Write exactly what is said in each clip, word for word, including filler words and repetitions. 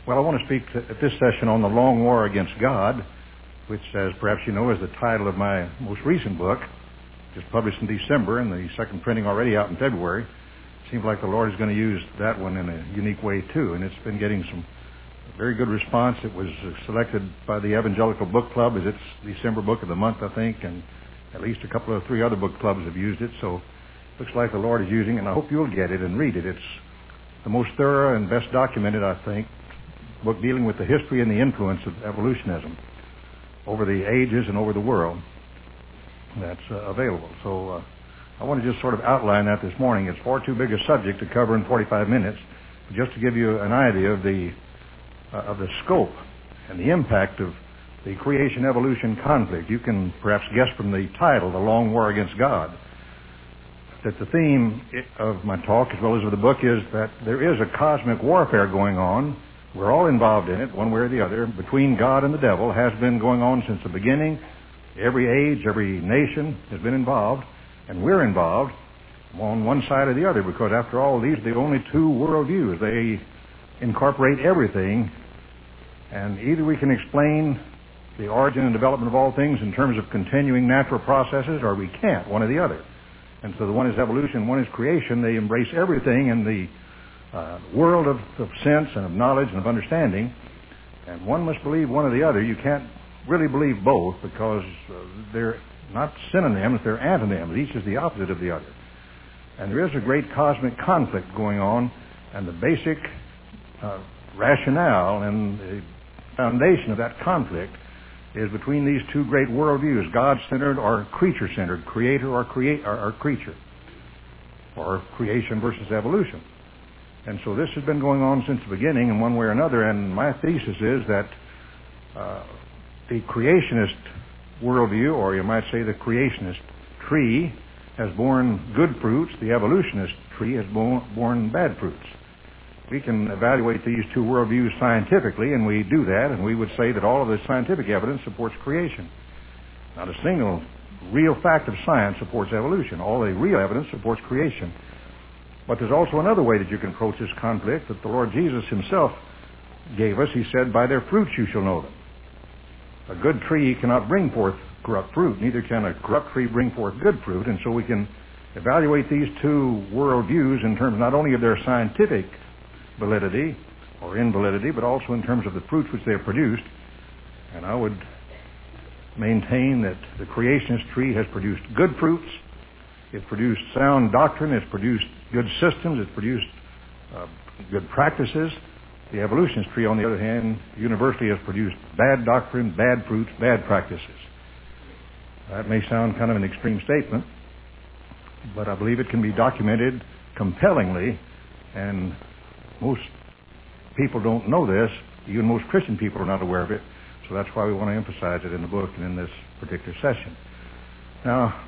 Well, I want to speak to, at this session on the long war against God, which, as perhaps you know, is the title of my most recent book, just published in December, and the second printing already out in February. Seems like the Lord is going to use that one in a unique way, too, and it's been getting some very good response. It was selected by the Evangelical Book Club as its December book of the month, I think, and at least a couple of three other book clubs have used it, so it looks like the Lord is using it, and I hope you'll get it and read it. It's the most thorough and best documented, I think, book dealing with the history and the influence of evolutionism over the ages and over the world that's uh, available. So uh, I want to just sort of outline that this morning. It's far too big a subject to cover in forty-five minutes, just to give you an idea of the uh, of the scope and the impact of the creation-evolution conflict. You can perhaps guess from the title, The Long War Against God, that the theme of my talk, as well as of the book, is that there is a cosmic warfare going on. We're all involved in it, one way or the other, between God and the devil, has been going on since the beginning. Every age, every nation has been involved, and we're involved on one side or the other, because after all, these are the only two worldviews. They incorporate everything, and either we can explain the origin and development of all things in terms of continuing natural processes, or we can't, one or the other. And so the one is evolution, one is creation. They embrace everything in the uh, world of, of sense and of knowledge and of understanding, and one must believe one or the other. You can't really believe both, because uh, they're not synonyms, they're antonyms. Each is the opposite of the other. And there is a great cosmic conflict going on, and the basic uh, rationale and the foundation of that conflict is between these two great worldviews, God-centered or creature-centered, creator or, create, or, or creature, or creation versus evolution. And so this has been going on since the beginning in one way or another, and my thesis is that uh, the creationist worldview, or you might say the creationist tree, has borne good fruits. The evolutionist tree has borne, borne bad fruits. We can evaluate these two worldviews scientifically, and we do that, and we would say that all of the scientific evidence supports creation. Not a single real fact of science supports evolution. All the real evidence supports creation. But there's also another way that you can approach this conflict that the Lord Jesus himself gave us. He said, "By their fruits you shall know them." A good tree cannot bring forth corrupt fruit, neither can a corrupt tree bring forth good fruit. And so we can evaluate these two worldviews in terms not only of their scientific validity or invalidity, but also in terms of the fruits which they have produced. And I would maintain that the creationist tree has produced good fruits. It's produced sound doctrine. It's produced good systems. It's produced uh, good practices. The evolutionist tree, on the other hand, universally has produced bad doctrine, bad fruits, bad practices. That may sound kind of an extreme statement, but I believe it can be documented compellingly, and most people don't know this. Even most Christian people are not aware of it, so that's why we want to emphasize it in the book and in this particular session. Now,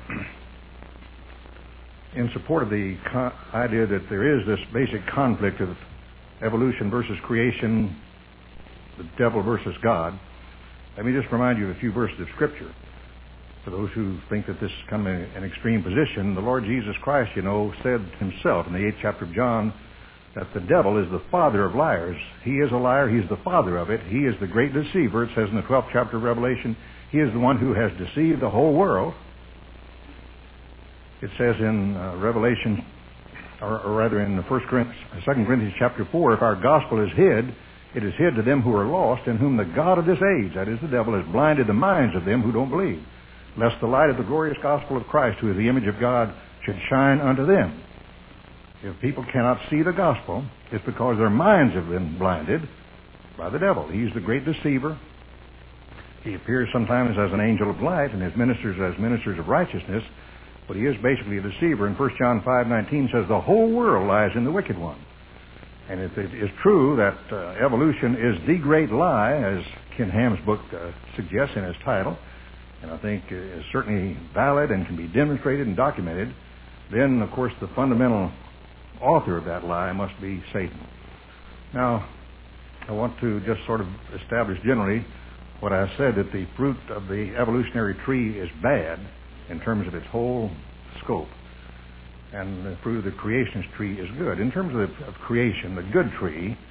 in support of the co- idea that there is this basic conflict of evolution versus creation, the devil versus God, let me just remind you of a few verses of Scripture. For those who think that this is kind of an extreme position, the Lord Jesus Christ, you know, said himself in the eighth chapter of John that the devil is the father of liars. He is a liar. He is the father of it. He is the great deceiver. It says in the twelfth chapter of Revelation, he is the one who has deceived the whole world. It says in uh, Revelation, or, or rather in the First Corinthians, Second Corinthians chapter four, if our gospel is hid, it is hid to them who are lost, in whom the God of this age, that is the devil, has blinded the minds of them who don't believe, lest the light of the glorious gospel of Christ, who is the image of God, should shine unto them. If people cannot see the gospel, it's because their minds have been blinded by the devil. He's the great deceiver. He appears sometimes as an angel of light, and his ministers as ministers of righteousness, but he is basically a deceiver. And First John five nineteen says the whole world lies in the wicked one. And if it is true that uh, evolution is the great lie, as Ken Ham's book uh, suggests in his title, and I think is certainly valid and can be demonstrated and documented, then, of course, the fundamental author of that lie must be Satan. Now, I want to just sort of establish generally what I said, that the fruit of the evolutionary tree is bad in terms of its whole scope, and the fruit of the creationist tree is good. In terms of, of creation, the good tree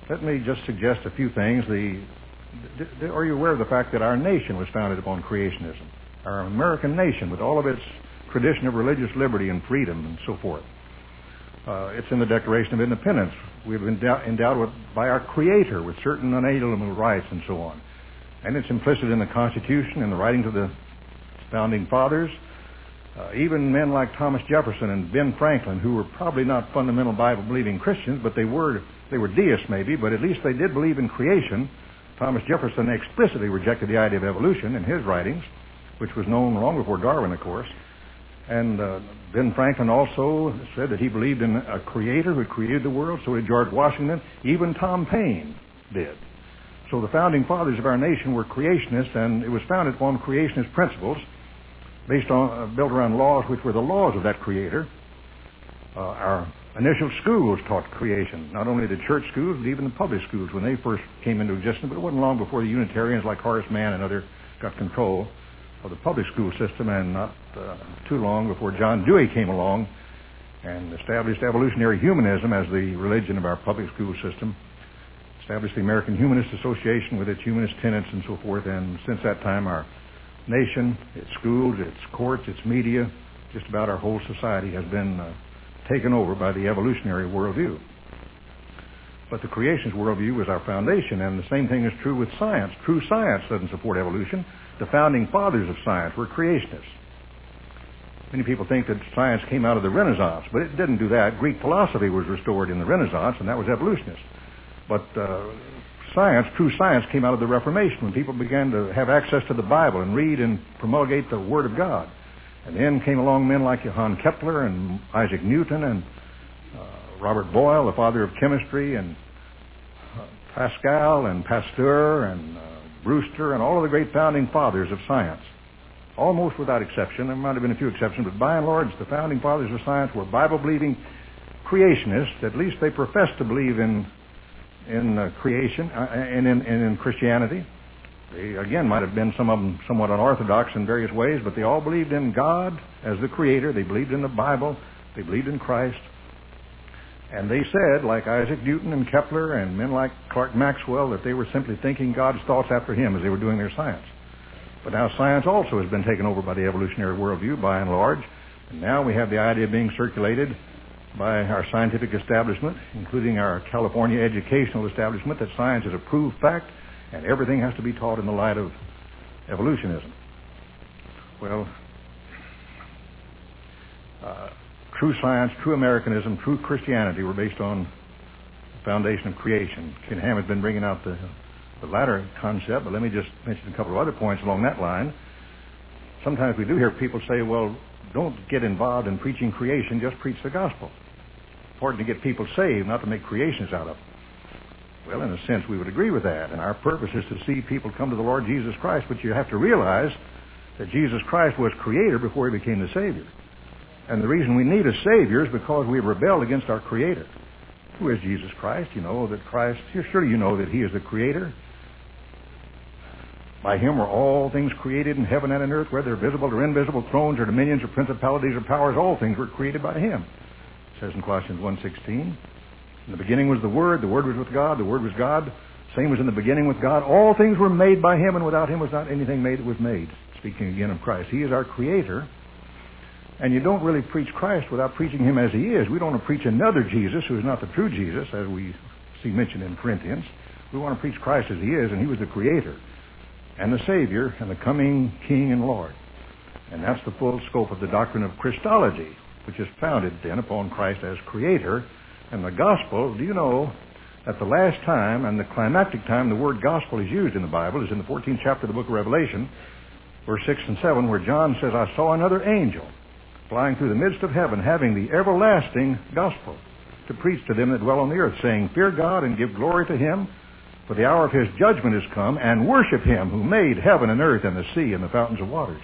let me just suggest a few things. The, the, are you aware of the fact that our nation was founded upon creationism? Our American nation, with all of its tradition of religious liberty and freedom and so forth. Uh, it's in the Declaration of Independence. We've been endowed with, by our Creator with certain unalienable rights and so on. And it's implicit in the Constitution and the writings of the Founding Fathers. Uh, even men like Thomas Jefferson and Ben Franklin, who were probably not fundamental Bible-believing Christians, but they were they were deists maybe, but at least they did believe in creation. Thomas Jefferson explicitly rejected the idea of evolution in his writings, which was known long before Darwin, of course. And uh, Ben Franklin also said that he believed in a creator who created the world. So did George Washington. Even Tom Paine did. So the founding fathers of our nation were creationists, and it was founded upon creationist principles based on, uh, built around laws which were the laws of that creator. Uh, our initial schools taught creation, not only the church schools, but even the public schools when they first came into existence. But it wasn't long before the Unitarians like Horace Mann and others got control of the public school system, and not uh, too long before John Dewey came along and established evolutionary humanism as the religion of our public school system, established the American Humanist Association with its humanist tenets and so forth, and since that time our nation, its schools, its courts, its media, just about our whole society has been uh, taken over by the evolutionary worldview. But the creationist worldview was our foundation, and the same thing is true with science. True science doesn't support evolution. The founding fathers of science were creationists. Many people think that science came out of the Renaissance, but it didn't do that. Greek philosophy was restored in the Renaissance, and that was evolutionist. But uh, science, true science, came out of the Reformation, when people began to have access to the Bible and read and promulgate the Word of God. And then came along men like Johann Kepler and Isaac Newton and uh, Robert Boyle, the father of chemistry, and uh, Pascal and Pasteur and uh, Brewster and all of the great founding fathers of science. Almost without exception, there might have been a few exceptions, but by and large, the founding fathers of science were Bible-believing creationists. At least they professed to believe in in uh, creation uh, and, in, and in Christianity. They, again, might have been some of them somewhat unorthodox in various ways, but they all believed in God as the Creator. They believed in the Bible. They believed in Christ. And they said, like Isaac Newton and Kepler and men like Clerk Maxwell, that they were simply thinking God's thoughts after him as they were doing their science. But now science also has been taken over by the evolutionary worldview, by and large. And now we have the idea being circulated by our scientific establishment, including our California educational establishment, that science is a proved fact and everything has to be taught in the light of evolutionism. Well, uh, true science, true Americanism, true Christianity were based on the foundation of creation. Ken Ham has been bringing out the, the latter concept, but let me just mention a couple of other points along that line. Sometimes we do hear people say, well, don't get involved in preaching creation, just preach the gospel. It's important to get people saved, not to make creations out of them. Well, in a sense, we would agree with that, and our purpose is to see people come to the Lord Jesus Christ, but you have to realize that Jesus Christ was Creator before He became the Savior. And the reason we need a Savior is because we rebelled against our Creator. Who is Jesus Christ? You know that Christ, surely you know that He is the Creator. By Him were all things created in heaven and in earth, whether visible or invisible, thrones or dominions or principalities or powers, all things were created by Him. It says in Colossians one sixteen. In the beginning was the Word, the Word was with God, the Word was God, same was in the beginning with God. All things were made by Him, and without Him was not anything made that was made. Speaking again of Christ. He is our Creator. And you don't really preach Christ without preaching Him as He is. We don't want to preach another Jesus who is not the true Jesus, as we see mentioned in Corinthians. We want to preach Christ as He is, and He was the Creator and the Savior and the coming King and Lord. And that's the full scope of the doctrine of Christology, which is founded then upon Christ as Creator. And the gospel, do you know that the last time and the climactic time the word gospel is used in the Bible is in the fourteenth chapter of the book of Revelation, verse six and seven, where John says, I saw another angel flying through the midst of heaven, having the everlasting gospel to preach to them that dwell on the earth, saying, Fear God and give glory to Him, for the hour of His judgment is come, and worship Him who made heaven and earth and the sea and the fountains of waters.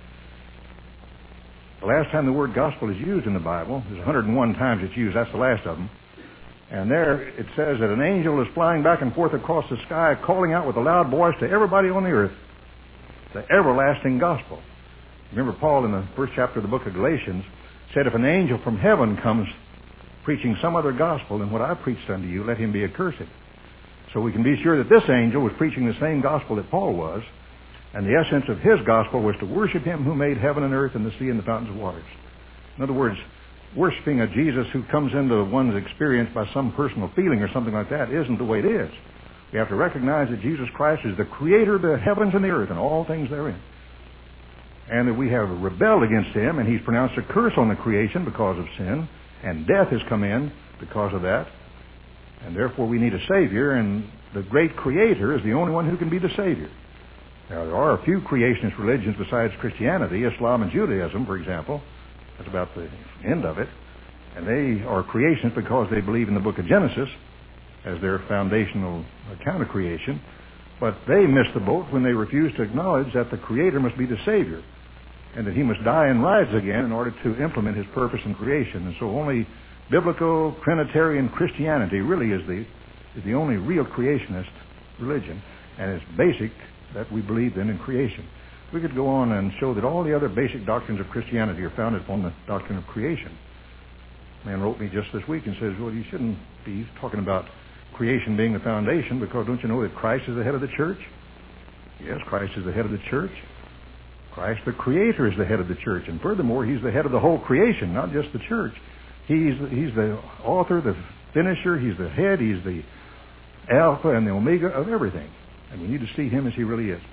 The last time the word gospel is used in the Bible, there's one hundred one times it's used, that's the last of them. And there it says that an angel is flying back and forth across the sky, calling out with a loud voice to everybody on the earth, the everlasting gospel. Remember Paul in the first chapter of the book of Galatians said, if an angel from heaven comes preaching some other gospel than what I preached unto you, let him be accursed. So we can be sure that this angel was preaching the same gospel that Paul was, and the essence of his gospel was to worship him who made heaven and earth and the sea and the fountains of waters. In other words, worshiping a Jesus who comes into one's experience by some personal feeling or something like that isn't the way it is. We have to recognize that Jesus Christ is the creator of the heavens and the earth and all things therein. And that we have rebelled against him, and he's pronounced a curse on the creation because of sin, and death has come in because of that. And therefore we need a Savior, and the great Creator is the only one who can be the Savior. Now, there are a few creationist religions besides Christianity, Islam and Judaism, for example. That's about the end of it. And they are creationists because they believe in the book of Genesis as their foundational account of creation. But they missed the boat when they refused to acknowledge that the Creator must be the Savior, and that he must die and rise again in order to implement his purpose in creation. And so only biblical Trinitarian Christianity really is the is the only real creationist religion, and it's basic that we believe in in creation. We could go on and show that all the other basic doctrines of Christianity are founded upon the doctrine of creation. A man wrote me just this week and says, well, you shouldn't be talking about creation being the foundation, because don't you know that Christ is the head of the church? Yes, Christ is the head of the church. Christ, the Creator, is the head of the church. And furthermore, he's the head of the whole creation, not just the church. He's, he's the author, the finisher. He's the head. He's the Alpha and the Omega of everything. And we need to see him as he really is.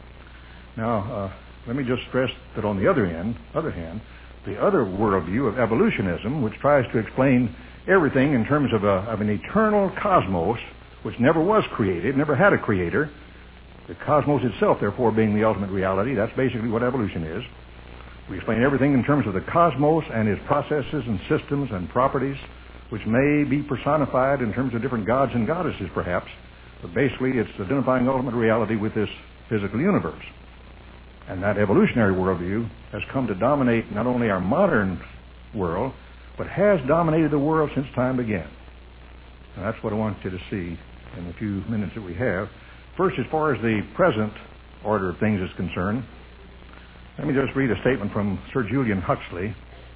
Now, uh, let me just stress that on the other end, other hand, the other worldview of evolutionism, which tries to explain everything in terms of, a, of an eternal cosmos, which never was created, never had a creator, the cosmos itself, therefore, being the ultimate reality. That's basically what evolution is. We explain everything in terms of the cosmos and its processes and systems and properties, which may be personified in terms of different gods and goddesses, perhaps. But basically, it's identifying ultimate reality with this physical universe. And that evolutionary worldview has come to dominate not only our modern world, but has dominated the world since time began. And that's what I want you to see in the few minutes that we have. First, as far as the present order of things is concerned, let me just read a statement from Sir Julian Huxley.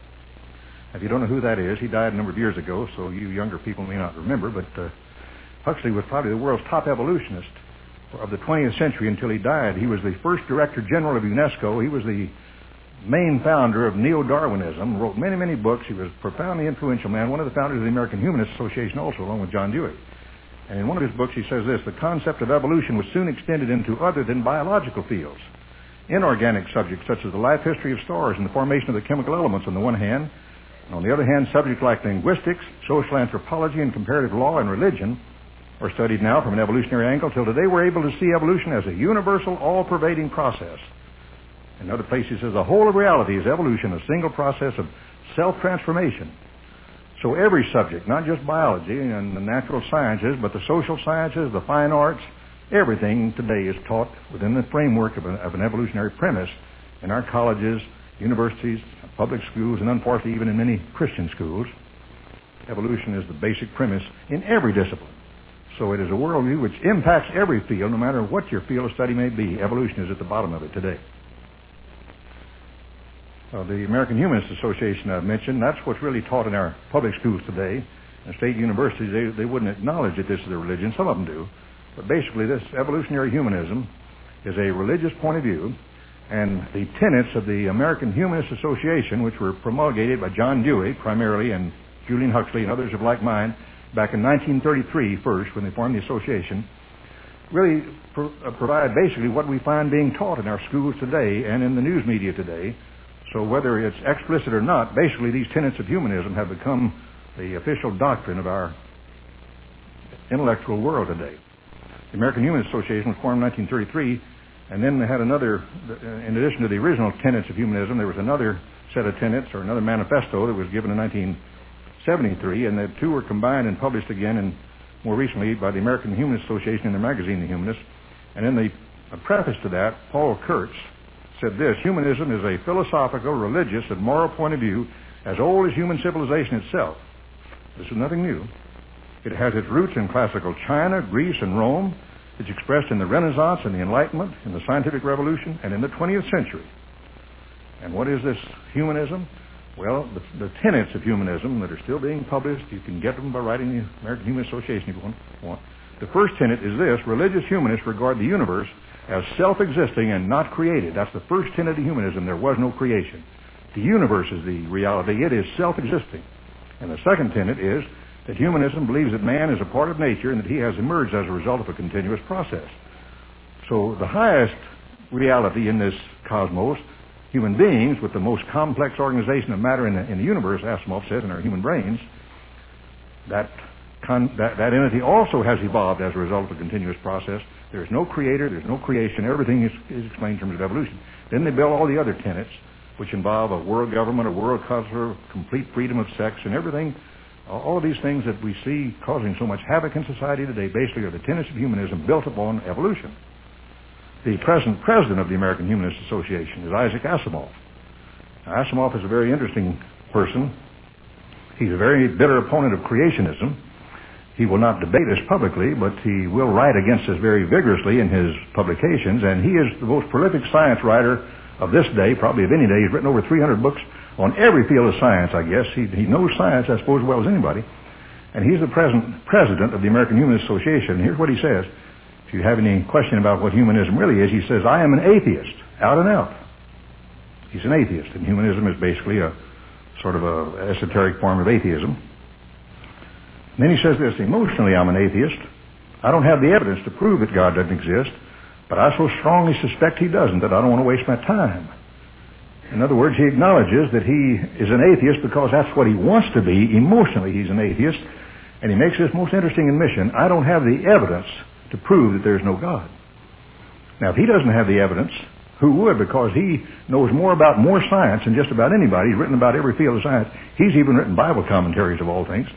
If you don't know who that is, he died a number of years ago, so you younger people may not remember, but uh, Huxley was probably the world's top evolutionist of the twentieth century until he died. He was the first Director General of UNESCO. He was the main founder of Neo-Darwinism, wrote many, many books. He was a profoundly influential man, one of the founders of the American Humanist Association also, along with John Dewey. And in one of his books he says this: the concept of evolution was soon extended into other than biological fields. Inorganic subjects such as the life history of stars and the formation of the chemical elements on the one hand, and on the other hand, subjects like linguistics, social anthropology, and comparative law and religion are studied now from an evolutionary angle. Till today we're able to see evolution as a universal, all-pervading process. In other places, he says the whole of reality is evolution, a single process of self-transformation. So every subject, not just biology and the natural sciences, but the social sciences, the fine arts, everything today is taught within the framework of an, of an evolutionary premise in our colleges, universities, public schools, and unfortunately even in many Christian schools. Evolution is the basic premise in every discipline. So it is a worldview which impacts every field, no matter what your field of study may be. Evolution is at the bottom of it today. Uh, the American Humanist Association I've mentioned, that's what's really taught in our public schools today. In state universities, they, they wouldn't acknowledge that this is a religion. Some of them do. But basically, this evolutionary humanism is a religious point of view, and the tenets of the American Humanist Association, which were promulgated by John Dewey primarily, and Julian Huxley and others of like mind, back in nineteen thirty-three first, when they formed the association, really pro- uh, provide basically what we find being taught in our schools today and in the news media today. So whether it's explicit or not, basically these tenets of humanism have become the official doctrine of our intellectual world today. The American Humanist Association was formed in nineteen thirty-three, and then they had another, in addition to the original tenets of humanism, there was another set of tenets or another manifesto that was given in nineteen seventy-three, and the two were combined and published again, and more recently by the American Humanist Association in their magazine, The Humanist. And in the preface to that, Paul Kurtz said this: humanism is a philosophical, religious, and moral point of view as old as human civilization itself. This is nothing new. It has its roots in classical China, Greece, and Rome. It's expressed in the Renaissance and the Enlightenment, in the scientific revolution, and in the twentieth century. And what is this humanism? Well, the, the tenets of humanism that are still being published, you can get them by writing the American Humanist Association if you want. The first tenet is this: religious humanists regard the universe as self-existing and not created. That's the first tenet of humanism. There was no creation. The universe is the reality. It is self-existing. And the second tenet is that humanism believes that man is a part of nature and that he has emerged as a result of a continuous process. So the highest reality in this cosmos, human beings with the most complex organization of matter in the, in the universe, Asimov says, in our human brains, that, con, that that entity also has evolved as a result of a continuous process. There's no creator, there's no creation, everything is, is explained in terms of evolution. Then they build all the other tenets, which involve a world government, a world culture, complete freedom of sex, and everything. All of these things that we see causing so much havoc in society today basically are the tenets of humanism built upon evolution. The present president of the American Humanist Association is Isaac Asimov. Now, Asimov is a very interesting person. He's a very bitter opponent of creationism. He will not debate us publicly, but he will write against us very vigorously in his publications, and he is the most prolific science writer of this day, probably of any day. He's written over three hundred books on every field of science, I guess. He, he knows science, I suppose, as well as anybody. And he's the present president of the American Humanist Association. And here's what he says. If you have any question about what humanism really is, he says, I am an atheist, out and out. He's an atheist, and humanism is basically a sort of a esoteric form of atheism. And then he says this: emotionally, I'm an atheist. I don't have the evidence to prove that God doesn't exist, but I so strongly suspect he doesn't that I don't want to waste my time. In other words, he acknowledges that he is an atheist because that's what he wants to be. Emotionally, he's an atheist. And he makes this most interesting admission: I don't have the evidence to prove that there's no God. Now, if he doesn't have the evidence, who would? Because he knows more about more science than just about anybody. He's written about every field of science. He's even written Bible commentaries, of all things.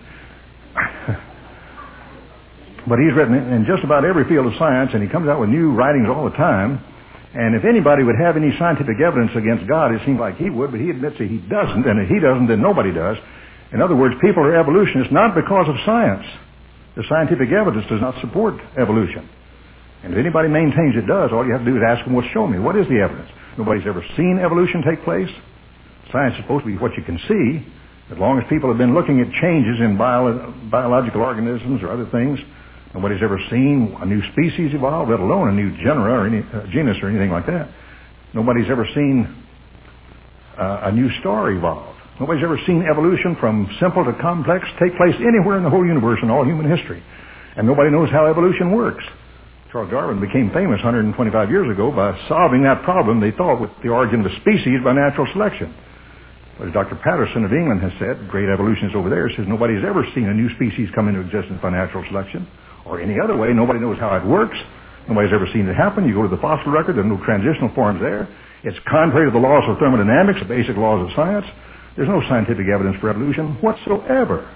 But he's written in just about every field of science, and he comes out with new writings all the time. And if anybody would have any scientific evidence against God, it seems like he would, but he admits that he doesn't, and if he doesn't, then nobody does. In other words, people are evolutionists not because of science. The scientific evidence does not support evolution. And if anybody maintains it does, all you have to do is ask them, well, show me. What is the evidence? Nobody's ever seen evolution take place. Science is supposed to be what you can see. As long as people have been looking at changes in bio- biological organisms or other things, nobody's ever seen a new species evolve, let alone a new genera or any uh, genus or anything like that. Nobody's ever seen uh, a new star evolve. Nobody's ever seen evolution from simple to complex take place anywhere in the whole universe in all human history. And nobody knows how evolution works. Charles Darwin became famous one hundred twenty-five years ago by solving that problem, they thought, with the origin of a species by natural selection. But as Doctor Patterson of England has said, great evolutionist over there, says nobody's ever seen a new species come into existence by natural selection or any other way. Nobody knows how it works. Nobody's ever seen it happen. You go to the fossil record, there's no transitional forms there. It's contrary to the laws of thermodynamics, the basic laws of science. There's no scientific evidence for evolution whatsoever.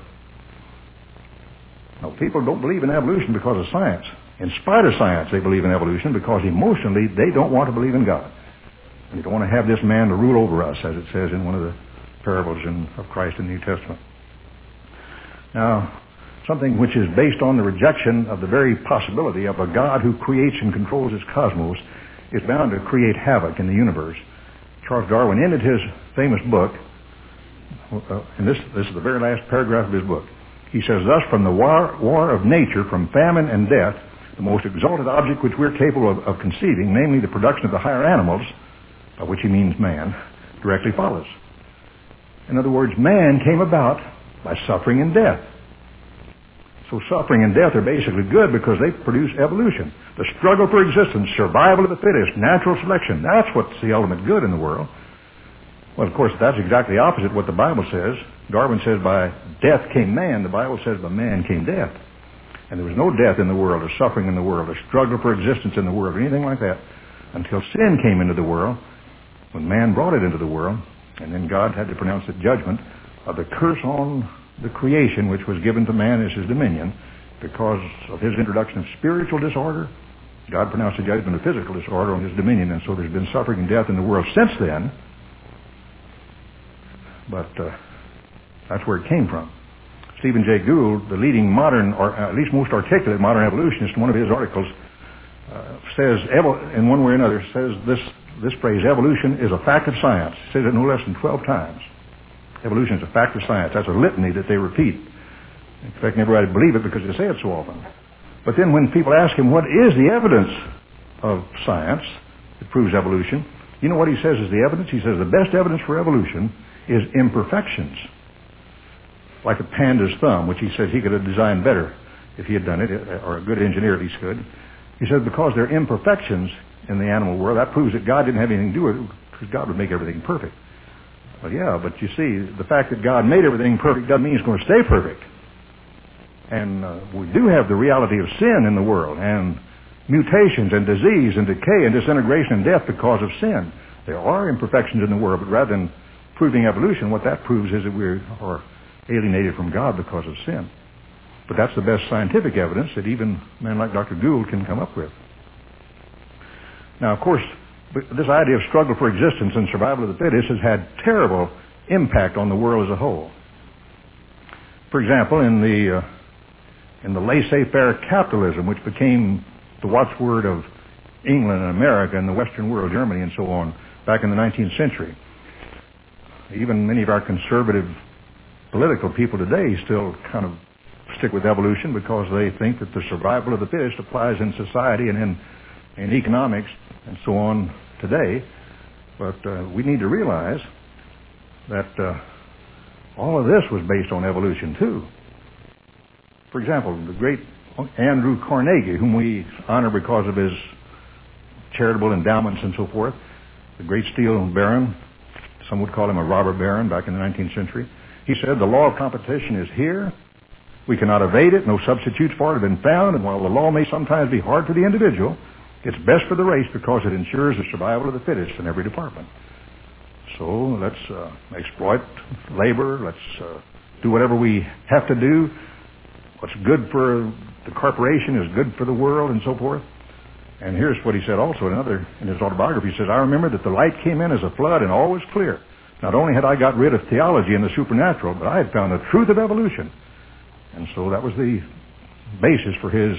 No, people don't believe in evolution because of science. In spite of science, they believe in evolution because emotionally they don't want to believe in God. And they don't want to have this man to rule over us, as it says in one of the parables in, of Christ in the New Testament. Now, something which is based on the rejection of the very possibility of a God who creates and controls his cosmos is bound to create havoc in the universe. Charles Darwin ended his famous book, uh, and this, this is the very last paragraph of his book. He says, thus, from the war, war of nature, from famine and death, the most exalted object which we're capable of, of conceiving, namely the production of the higher animals, by which he means man, directly follows. In other words, man came about by suffering and death. So suffering and death are basically good because they produce evolution. The struggle for existence, survival of the fittest, natural selection, that's what's the ultimate good in the world. Well, of course, that's exactly opposite what the Bible says. Darwin says by death came man. The Bible says by man came death. And there was no death in the world, or suffering in the world, or struggle for existence in the world, or anything like that, until sin came into the world, when man brought it into the world, and then God had to pronounce the judgment of the curse on the creation which was given to man as his dominion. Because of his introduction of spiritual disorder, God pronounced the judgment of physical disorder on his dominion, and so there's been suffering and death in the world since then. But uh, that's where it came from. Stephen Jay Gould, the leading modern, or at least most articulate modern evolutionist, in one of his articles, uh, says, in one way or another, says this this phrase, evolution is a fact of science. He says it no less than twelve times. Evolution is a fact of science. That's a litany that they repeat, expecting everybody to believe it because they say it so often. But then when people ask him, what is the evidence of science that proves evolution? You know what he says is the evidence? He says the best evidence for evolution is imperfections. Like a panda's thumb, which he says he could have designed better if he had done it, or a good engineer at least could. He says because there are imperfections in the animal world, that proves that God didn't have anything to do with it, because God would make everything perfect. Well, yeah, but you see, the fact that God made everything perfect doesn't mean it's going to stay perfect. And uh, we do have the reality of sin in the world, and mutations and disease and decay and disintegration and death because of sin. There are imperfections in the world, but rather than proving evolution, what that proves is that we are alienated from God because of sin. But that's the best scientific evidence that even a man like Doctor Gould can come up with. Now, of course, this idea of struggle for existence and survival of the fittest has had terrible impact on the world as a whole. For example, in the uh, in the laissez-faire capitalism, which became the watchword of England and America and the Western world, Germany and so on, back in the nineteenth century. Even many of our conservative political people today still kind of stick with evolution because they think that the survival of the fittest applies in society and in, in economics and so on today. But uh, we need to realize that uh, all of this was based on evolution too. For example, the great Andrew Carnegie, whom we honor because of his charitable endowments and so forth, the great steel baron, some would call him a robber baron back in the nineteenth century. He said, the law of competition is here. We cannot evade it. No substitutes for it have been found. And while the law may sometimes be hard for the individual, it's best for the race because it ensures the survival of the fittest in every department. So let's uh, exploit labor. Let's uh, do whatever we have to do. What's good for the corporation is good for the world and so forth. And here's what he said also in another, in his autobiography. He says, I remember that the light came in as a flood and all was clear. Not only had I got rid of theology and the supernatural, but I had found the truth of evolution. And so that was the basis for his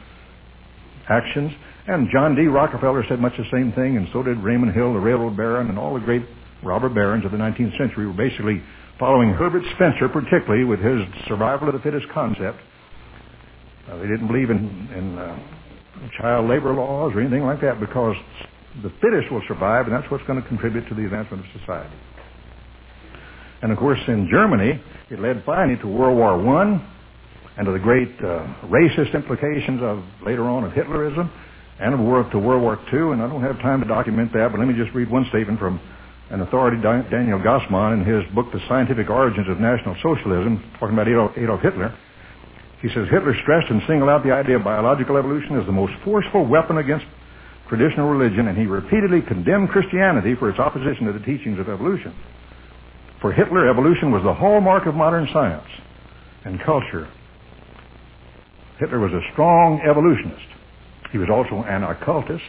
actions. And John D. Rockefeller said much the same thing, and so did Raymond Hill, the railroad baron, and all the great robber barons of the nineteenth century were basically following Herbert Spencer, particularly with his survival of the fittest concept. Uh, they didn't believe in, in uh, child labor laws or anything like that because the fittest will survive, and that's what's going to contribute to the advancement of society. And of course, in Germany, it led finally to World War One and to the great uh, racist implications of later on of Hitlerism, and of work to World War Two. And I don't have time to document that, but let me just read one statement from an authority, Daniel Gossmann, in his book, The Scientific Origins of National Socialism, talking about Adolf, Adolf Hitler. He says, Hitler stressed and singled out the idea of biological evolution as the most forceful weapon against traditional religion, and he repeatedly condemned Christianity for its opposition to the teachings of evolution. For Hitler, evolution was the hallmark of modern science and culture. Hitler was a strong evolutionist. He was also an occultist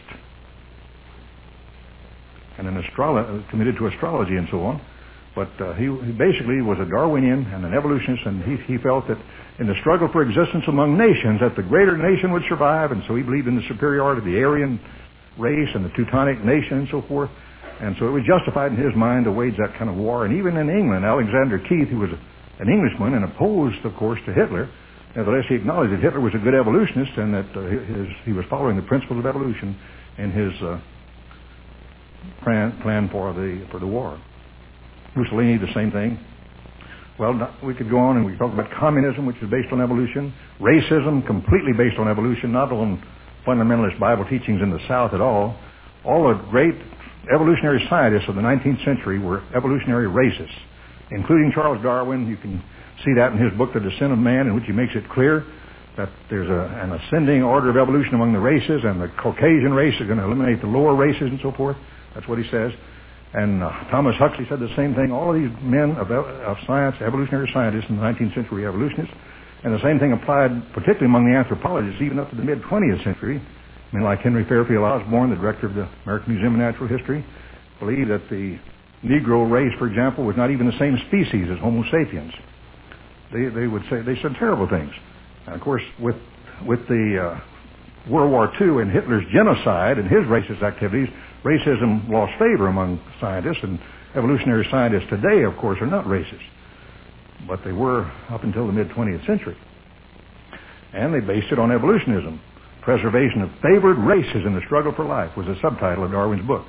and an astrolo- committed to astrology and so on. But uh, he, he basically was a Darwinian and an evolutionist, and he, he felt that in the struggle for existence among nations, that the greater nation would survive, and so he believed in the superiority of the Aryan race and the Teutonic nation and so forth. And so it was justified in his mind to wage that kind of war. And even in England, Alexander Keith, who was an Englishman and opposed, of course, to Hitler, nevertheless he acknowledged that Hitler was a good evolutionist and that uh, his, he was following the principles of evolution in his uh, plan, plan for the for the war. Mussolini, the same thing. Well, we could go on and we could talk about communism, which is based on evolution. Racism, completely based on evolution, not on fundamentalist Bible teachings in the South at all. All the great evolutionary scientists of the nineteenth century were evolutionary racists, including Charles Darwin. You can see that in his book, The Descent of Man, in which he makes it clear that there's a, an ascending order of evolution among the races, and the Caucasian race is going to eliminate the lower races and so forth. That's what he says. And uh, Thomas Huxley said the same thing. All of these men of, of science, evolutionary scientists in the nineteenth century evolutionists, and the same thing applied particularly among the anthropologists, even up to the mid-twentieth century. I mean, like Henry Fairfield Osborn, the director of the American Museum of Natural History, believed that the Negro race, for example, was not even the same species as Homo sapiens. They, they would say, they said terrible things. And of course, with, with the uh, World War Two and Hitler's genocide and his racist activities, racism lost favor among scientists, and evolutionary scientists today, of course, are not racist. But they were up until the mid-twentieth century. And they based it on evolutionism. Preservation of favored races in the struggle for life was the subtitle of Darwin's book.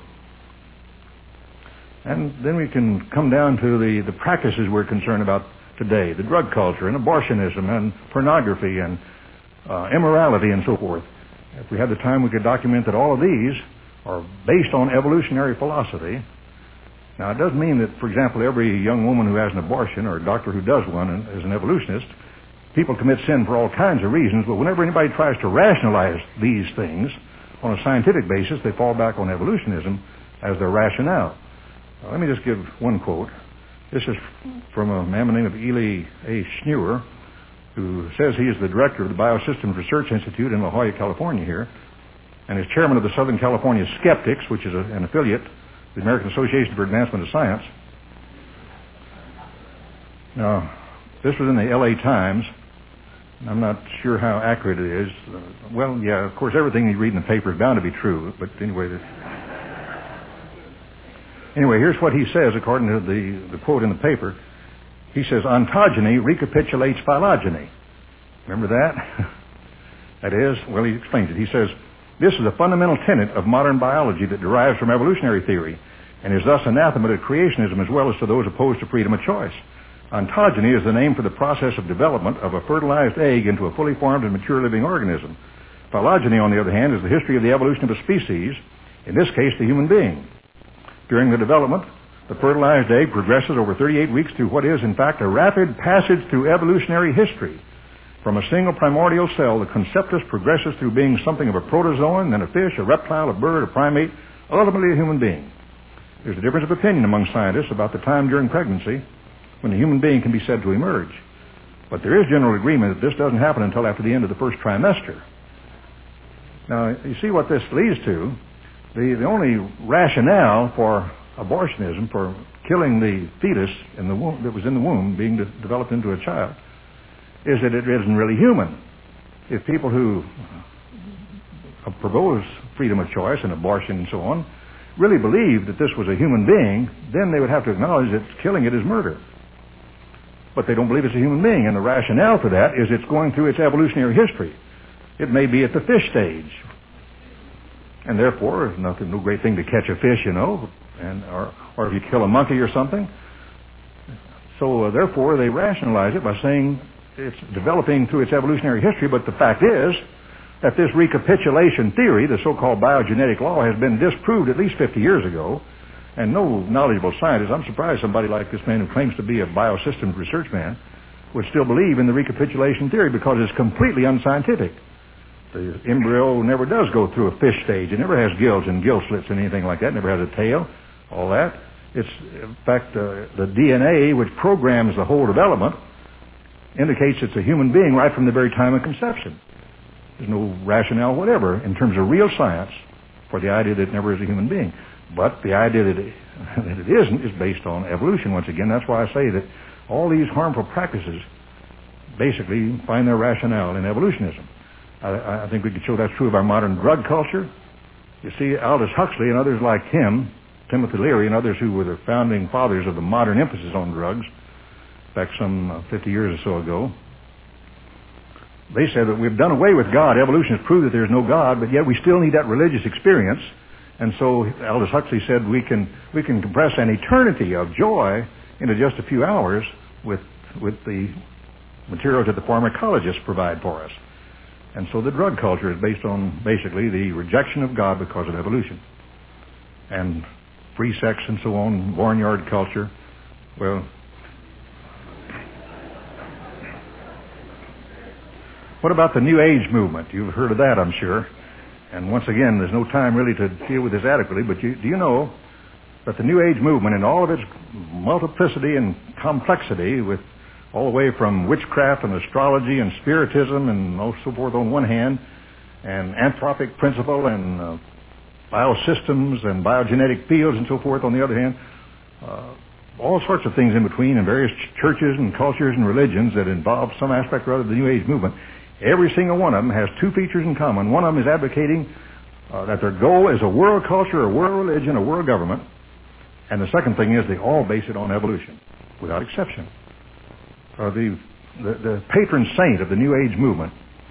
And then we can come down to the, the practices we're concerned about today, the drug culture and abortionism and pornography and uh, immorality and so forth. If we had the time, we could document that all of these are based on evolutionary philosophy. Now, it doesn't mean that, for example, every young woman who has an abortion or a doctor who does one is an evolutionist. People commit sin for all kinds of reasons, but whenever anybody tries to rationalize these things on a scientific basis, they fall back on evolutionism as their rationale. Now, let me just give one quote. This is from a man by the name of Eli A. Schneur, who says he is the director of the Biosystems Research Institute in La Jolla, California here, and is chairman of the Southern California Skeptics, which is a, an affiliate of the American Association for Advancement of Science. Now, this was in the L A Times. I'm not sure how accurate it is. Uh, well, yeah, of course, everything you read in the paper is bound to be true, but anyway... This, Anyway, here's what he says, according to the, the quote in the paper. He says, ontogeny recapitulates phylogeny. Remember that? That is, well, he explains it. He says, this is a fundamental tenet of modern biology that derives from evolutionary theory and is thus anathema to creationism as well as to those opposed to freedom of choice. Ontogeny is the name for the process of development of a fertilized egg into a fully formed and mature living organism. Phylogeny, on the other hand, is the history of the evolution of a species, in this case, the human being. During the development, the fertilized egg progresses over thirty-eight weeks through what is, in fact, a rapid passage through evolutionary history. From a single primordial cell, the conceptus progresses through being something of a protozoan, then a fish, a reptile, a bird, a primate, ultimately a human being. There's a difference of opinion among scientists about the time during pregnancy when the human being can be said to emerge. But there is general agreement that this doesn't happen until after the end of the first trimester. Now, you see what this leads to. The, the only rationale for abortionism, for killing the fetus in the womb, that was in the womb being de- developed into a child, is that it isn't really human. If people who propose freedom of choice and abortion and so on really believed that this was a human being, then they would have to acknowledge that killing it is murder. But they don't believe it's a human being, and the rationale for that is it's going through its evolutionary history. It may be at the fish stage. And therefore, it's nothing, no great thing to catch a fish, you know, and or, or if you kill a monkey or something. So uh, therefore, they rationalize it by saying it's developing through its evolutionary history, but the fact is that this recapitulation theory, the so-called biogenetic law, has been disproved at least fifty years ago, and no knowledgeable scientist, I'm surprised somebody like this man who claims to be a biosystems research man, would still believe in the recapitulation theory because it's completely unscientific. The embryo never does go through a fish stage. It never has gills and gill slits and anything like that. It never has a tail, all that. It's, in fact, uh, the D N A, which programs the whole development, indicates it's a human being right from the very time of conception. There's no rationale whatever in terms of real science for the idea that it never is a human being. But the idea that it, that it isn't is based on evolution. Once again, that's why I say that all these harmful practices basically find their rationale in evolutionism. I, I think we could show that's true of our modern drug culture. You see, Aldous Huxley and others like him, Timothy Leary and others who were the founding fathers of the modern emphasis on drugs, back some uh, fifty years or so ago, they said that we've done away with God. Evolution has proved that there's no God, but yet we still need that religious experience. And so Aldous Huxley said we can we can compress an eternity of joy into just a few hours with with the materials that the pharmacologists provide for us. And so the drug culture is based on basically the rejection of God because of evolution. And free sex and so on, barnyard culture. Well, what about the New Age movement? You've heard of that, I'm sure. And once again, there's no time really to deal with this adequately, but you, do you know that the New Age movement in all of its multiplicity and complexity, with all the way from witchcraft and astrology and spiritism and so forth on one hand, and anthropic principle and uh, biosystems and biogenetic fields and so forth on the other hand, uh, all sorts of things in between in various ch- churches and cultures and religions that involve some aspect or other of the New Age movement. Every single one of them has two features in common. One of them is advocating uh, that their goal is a world culture, a world religion, a world government. And the second thing is they all base it on evolution, without exception. Uh, the, the, the patron saint of the New Age movement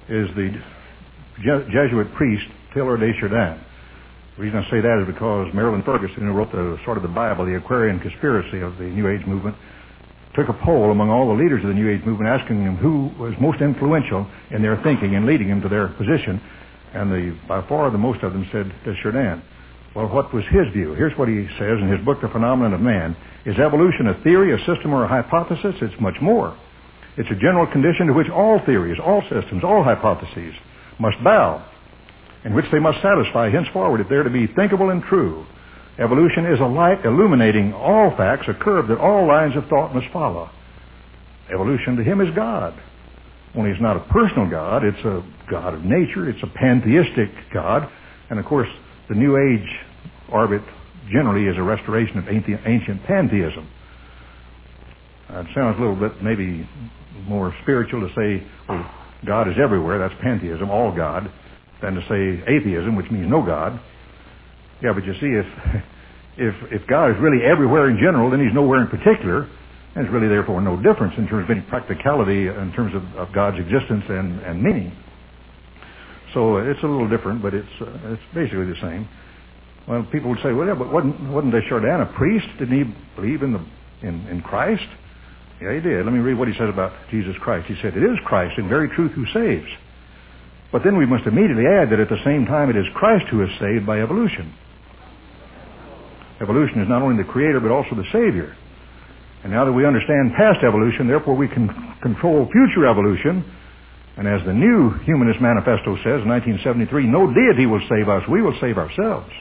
is the Je- Jesuit priest Teilhard de Chardin. The reason I say that is because Marilyn Ferguson, who wrote the sort of the Bible, the Aquarian Conspiracy of the New Age movement, took a poll among all the leaders of the New Age movement asking them who was most influential in their thinking and leading them to their position. And the, by far the most of them said de Chardin. Well, what was his view? Here's what he says in his book, The Phenomenon of Man. Is evolution a theory, a system, or a hypothesis? It's much more. It's a general condition to which all theories, all systems, all hypotheses must bow, in which they must satisfy henceforward if they're to be thinkable and true. Evolution is a light illuminating all facts, a curve that all lines of thought must follow. Evolution to him is God. Only it's not a personal God, it's a God of nature, it's a pantheistic God, and of course the New Age orbit generally is a restoration of ancient pantheism. Uh, it sounds a little bit maybe more spiritual to say, well, God is everywhere, that's pantheism, all God, than to say atheism, which means no God. Yeah, but you see, if if if God is really everywhere in general, then he's nowhere in particular, and there's really therefore no difference in terms of any practicality in terms of, of God's existence and, and meaning. So it's a little different, but it's uh, it's basically the same. Well, people would say, well, yeah, but wasn't wasn't de Chardin a priest? Didn't he believe in the in, in Christ? Yeah, he did. Let me read what he said about Jesus Christ. He said, it is Christ in very truth who saves. But then we must immediately add that at the same time it is Christ who is saved by evolution. Evolution is not only the creator but also the savior. And now that we understand past evolution, therefore we can control future evolution. And as the new Humanist Manifesto says in nineteen seventy-three, no deity will save us, we will save ourselves.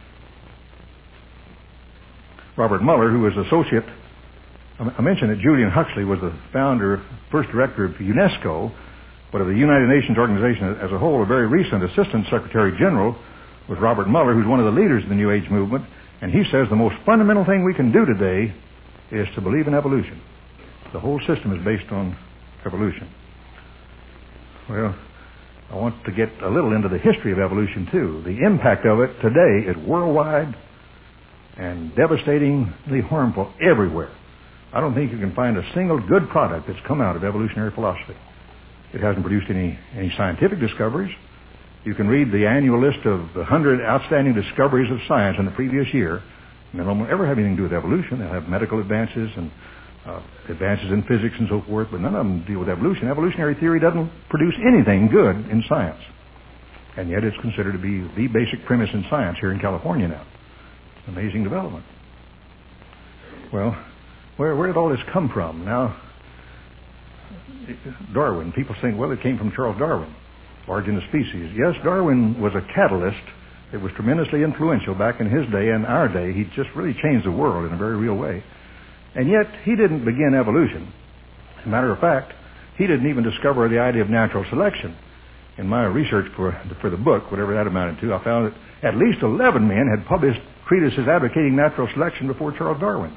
Robert Muller, who was associate, I mentioned that Julian Huxley was the founder, first director of UNESCO, but of the United Nations organization as a whole. A very recent Assistant Secretary General was Robert Muller, who's one of the leaders of the New Age movement, and he says the most fundamental thing we can do today is to believe in evolution. The whole system is based on evolution. Well, I want to get a little into the history of evolution, too. The impact of it today is worldwide and devastatingly harmful everywhere. I don't think you can find a single good product that's come out of evolutionary philosophy. It hasn't produced any, any scientific discoveries. You can read the annual list of the hundred outstanding discoveries of science in the previous year, and they don't ever have anything to do with evolution. They'll have medical advances and uh, advances in physics and so forth, but none of them deal with evolution. Evolutionary theory doesn't produce anything good in science. And yet it's considered to be the basic premise in science here in California now. It's an amazing development. Well, where, where did all this come from? Now, Darwin. People think, well, it came from Charles Darwin, Origin of Species. Yes, Darwin was a catalyst. It was tremendously influential back in his day and our day. He just really changed the world in a very real way. And yet, he didn't begin evolution. As a matter of fact, he didn't even discover the idea of natural selection. In my research for, for the book, whatever that amounted to, I found that at least eleven men had published treatises advocating natural selection before Charles Darwin.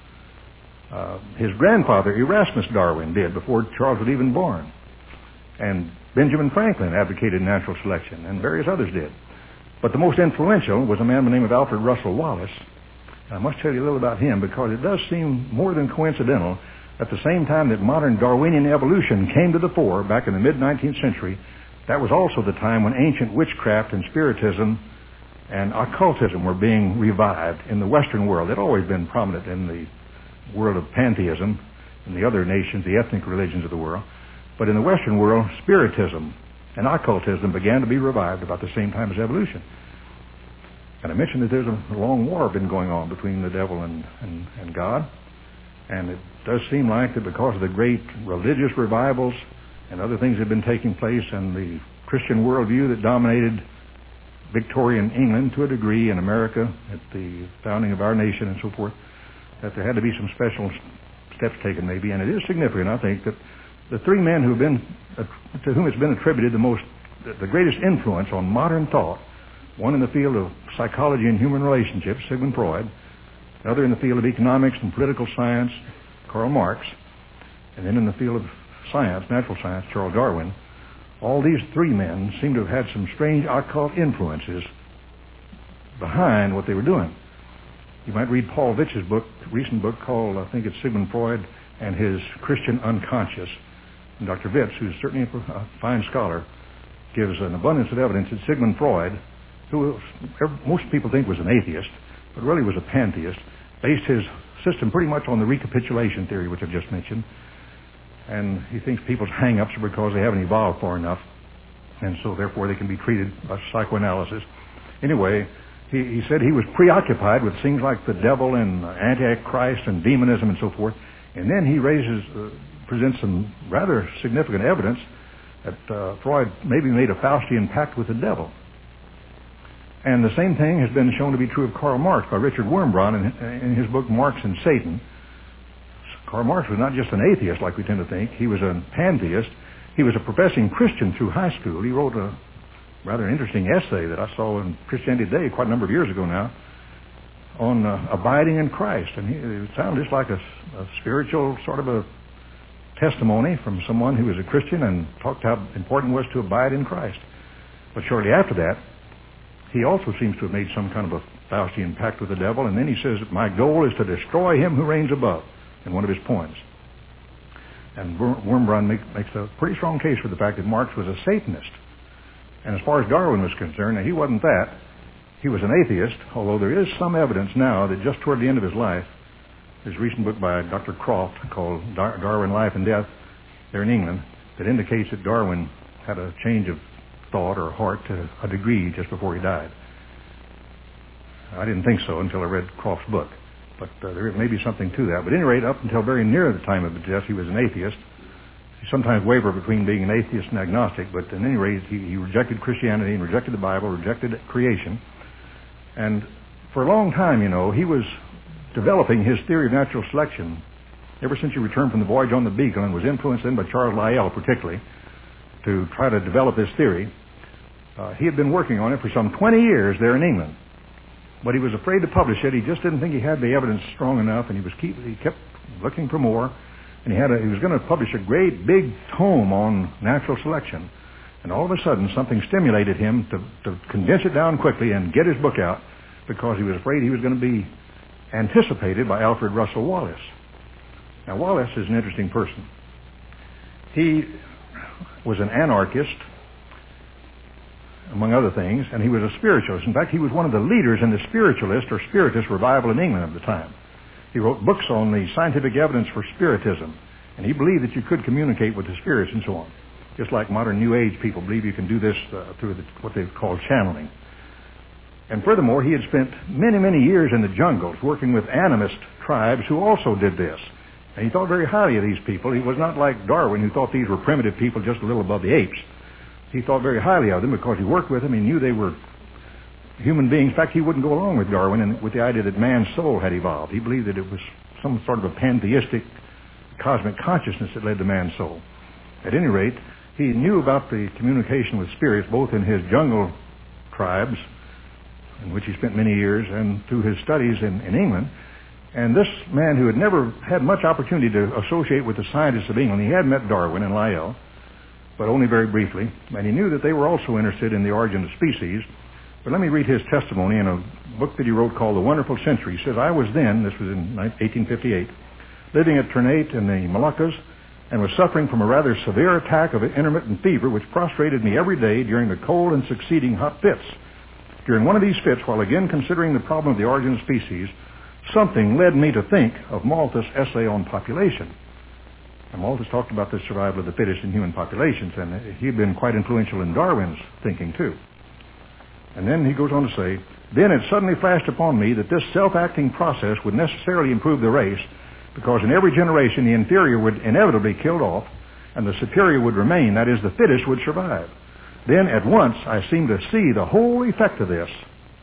Uh, his grandfather, Erasmus Darwin, did before Charles was even born. And Benjamin Franklin advocated natural selection, and various others did. But the most influential was a man by the name of Alfred Russel Wallace. And I must tell you a little about him because it does seem more than coincidental at the same time that modern Darwinian evolution came to the fore back in the mid-nineteenth century. That was also the time when ancient witchcraft and spiritism and occultism were being revived in the Western world. They'd always been prominent in the world of pantheism in the other nations, the ethnic religions of the world. But in the Western world, spiritism and occultism began to be revived about the same time as evolution. And I mentioned that there's a long war been going on between the devil and, and, and God. And it does seem like that because of the great religious revivals and other things that have been taking place and the Christian worldview that dominated Victorian England to a degree in America at the founding of our nation and so forth, that there had to be some special steps taken maybe. And it is significant, I think, that the three men who've been, uh, to whom it's been attributed the most, the greatest influence on modern thought, one in the field of psychology and human relationships, Sigmund Freud, the other in the field of economics and political science, Karl Marx, and then in the field of science, natural science, Charles Darwin. All these three men seem to have had some strange occult influences behind what they were doing. You might read Paul Vitch's book, recent book called, I think it's Sigmund Freud and His Christian Unconscious. And Doctor Vitz, who's certainly a fine scholar, gives an abundance of evidence that Sigmund Freud, who most people think was an atheist, but really was a pantheist, based his system pretty much on the recapitulation theory, which I've just mentioned. And he thinks people's hang-ups are because they haven't evolved far enough, and so therefore they can be treated by psychoanalysis. Anyway, he, he said he was preoccupied with things like the devil and Antichrist and demonism and so forth, and then he raises, uh, presents some rather significant evidence that uh, Freud maybe made a Faustian pact with the devil. And the same thing has been shown to be true of Karl Marx by Richard Wurmbrand in, in his book Marx and Satan. Karl Marx was not just an atheist like we tend to think. He was a pantheist. He was a professing Christian through high school. He wrote a rather interesting essay that I saw in Christianity Today quite a number of years ago now on uh, abiding in Christ. And he, it sounded just like a, a spiritual sort of a testimony from someone who was a Christian and talked how important it was to abide in Christ. But shortly after that, he also seems to have made some kind of a Faustian pact with the devil, and then he says, my goal is to destroy him who reigns above, in one of his poems. And Wurmbrand make, makes a pretty strong case for the fact that Marx was a Satanist. And as far as Darwin was concerned, now he wasn't that. He was an atheist, although there is some evidence now that just toward the end of his life, his recent book by Doctor Croft called Dar- Darwin, Life and Death, there in England, that indicates that Darwin had a change of thought or heart to a degree just before he died. I didn't think so until I read Croft's book, but uh, there may be something to that. But at any rate, up until very near the time of his death, he was an atheist. He sometimes wavered between being an atheist and agnostic, but at any rate, he, he rejected Christianity and rejected the Bible, rejected creation. And for a long time, you know, he was developing his theory of natural selection ever since he returned from the voyage on the Beagle and was influenced then by Charles Lyell particularly to try to develop this theory. Uh, he had been working on it for some twenty years there in England, but he was afraid to publish it. He just didn't think he had the evidence strong enough, and he was keep, he kept looking for more. And he had a, he was going to publish a great big tome on natural selection. And all of a sudden, something stimulated him to, to condense it down quickly and get his book out, because he was afraid he was going to be anticipated by Alfred Russel Wallace. Now, Wallace is an interesting person. He was an anarchist, among other things, and he was a spiritualist. In fact, he was one of the leaders in the spiritualist or spiritist revival in England at the time. He wrote books on the scientific evidence for spiritism, and he believed that you could communicate with the spirits and so on, just like modern New Age people believe you can do this uh, through the, what they call channeling. And furthermore, he had spent many, many years in the jungles working with animist tribes who also did this. And he thought very highly of these people. He was not like Darwin, who thought these were primitive people just a little above the apes. He thought very highly of them because he worked with them. He knew they were human beings. In fact, he wouldn't go along with Darwin and with the idea that man's soul had evolved. He believed that it was some sort of a pantheistic cosmic consciousness that led to man's soul. At any rate, he knew about the communication with spirits both in his jungle tribes, in which he spent many years, and through his studies in, in England. And this man who had never had much opportunity to associate with the scientists of England, he had met Darwin and Lyell, but only very briefly, and he knew that they were also interested in the origin of species. But let me read his testimony in a book that he wrote called The Wonderful Century. He says, I was then, this was in eighteen fifty-eight, living at Ternate in the Moluccas, and was suffering from a rather severe attack of intermittent fever which prostrated me every day during the cold and succeeding hot fits. During one of these fits, while again considering the problem of the origin of species, something led me to think of Malthus' essay on population. And Malthus talked about the survival of the fittest in human populations, and he had been quite influential in Darwin's thinking too. And then he goes on to say, then it suddenly flashed upon me that this self-acting process would necessarily improve the race, because in every generation the inferior would inevitably be killed off, and the superior would remain, that is, the fittest would survive. Then at once I seemed to see the whole effect of this.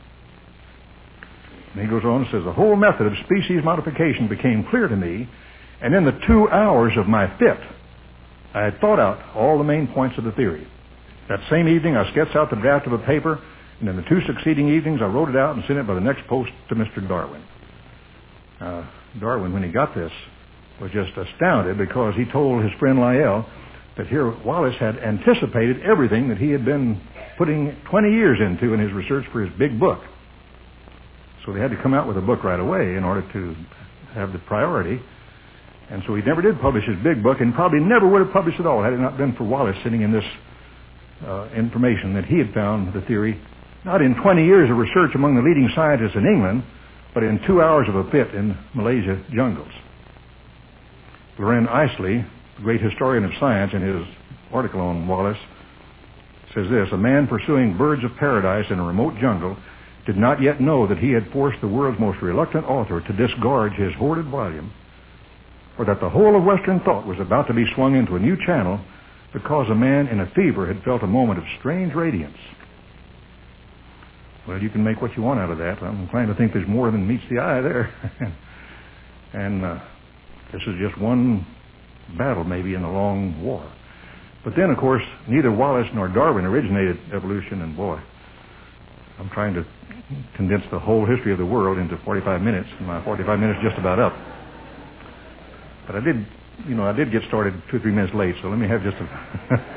And he goes on and says, the whole method of species modification became clear to me, and in the two hours of my fit, I had thought out all the main points of the theory. That same evening I sketched out the draft of a paper, and in the two succeeding evenings I wrote it out and sent it by the next post to Mister Darwin. Uh, Darwin, when he got this, was just astounded because he told his friend Lyell that here Wallace had anticipated everything that he had been putting twenty years into in his research for his big book. So they had to come out with a book right away in order to have the priority. And so he never did publish his big book, and probably never would have published it all had it not been for Wallace sitting in this uh, information that he had found the theory not in twenty years of research among the leading scientists in England, but in two hours of a pit in Malaysia jungles. Loren Eiseley, the great historian of science, in his article on Wallace, says this: a man pursuing birds of paradise in a remote jungle did not yet know that he had forced the world's most reluctant author to disgorge his hoarded volume, or that the whole of Western thought was about to be swung into a new channel because a man in a fever had felt a moment of strange radiance. Well, you can make what you want out of that. I'm inclined to think there's more than meets the eye there. and uh, this is just one battle maybe in the long war. But then, of course, neither Wallace nor Darwin originated evolution, and boy, I'm trying to condense the whole history of the world into forty-five minutes, and my forty-five minutes is just about up. But I did, you know, I did get started two or three minutes late, so let me have just a...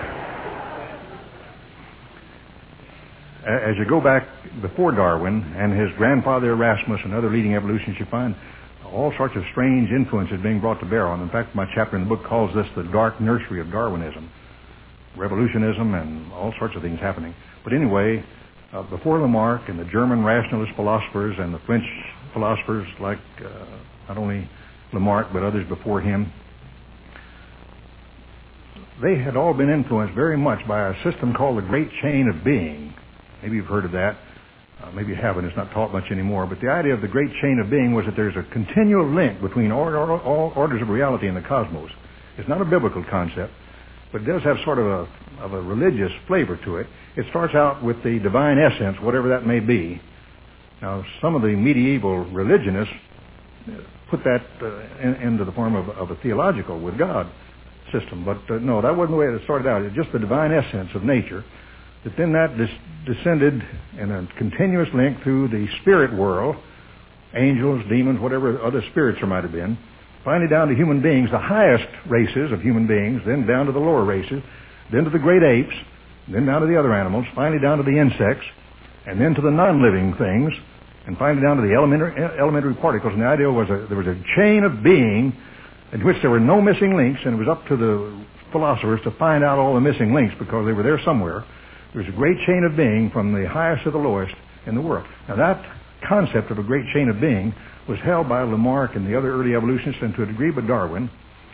As you go back before Darwin and his grandfather Erasmus and other leading evolutionists, you find all sorts of strange influences being brought to bear on. In fact, my chapter in the book calls this the dark nursery of Darwinism, revolutionism, and all sorts of things happening. But anyway, uh, before Lamarck and the German rationalist philosophers and the French philosophers like uh, not only Lamarck but others before him, they had all been influenced very much by a system called the Great Chain of Being. Maybe you've heard of that. Uh, maybe you haven't. It's not taught much anymore. But the idea of the Great Chain of Being was that there's a continual link between all, all, all orders of reality in the cosmos. It's not a biblical concept, but it does have sort of a, of a religious flavor to it. It starts out with the divine essence, whatever that may be. Now, some of the medieval religionists put that uh, in, into the form of, of a theological with God system. But uh, no, that wasn't the way it started out. It's just the divine essence of nature. That then that dis- descended in a continuous link through the spirit world, angels, demons, whatever other spirits there might have been, finally down to human beings, the highest races of human beings, then down to the lower races, then to the great apes, then down to the other animals, finally down to the insects, and then to the non-living things, and finally down to the elementary, elementary particles. And the idea was a, there was a chain of being in which there were no missing links, and it was up to the philosophers to find out all the missing links because they were there somewhere. There's a great chain of being from the highest to the lowest in the world. Now that concept of a great chain of being was held by Lamarck and the other early evolutionists, and to a degree by Darwin.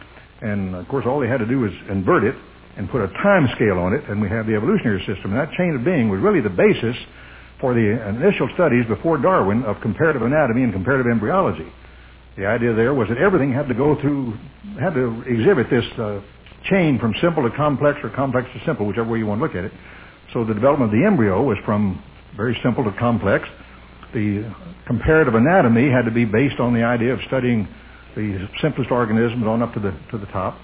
And of course all they had to do was invert it and put a time scale on it, and we have the evolutionary system. And that chain of being was really the basis for the initial studies before Darwin of comparative anatomy and comparative embryology. The idea there was that everything had to go through, had to exhibit this uh, chain from simple to complex or complex to simple, whichever way you want to look at it. So the development of the embryo was from very simple to complex. The comparative anatomy had to be based on the idea of studying the simplest organisms on up to the to the top.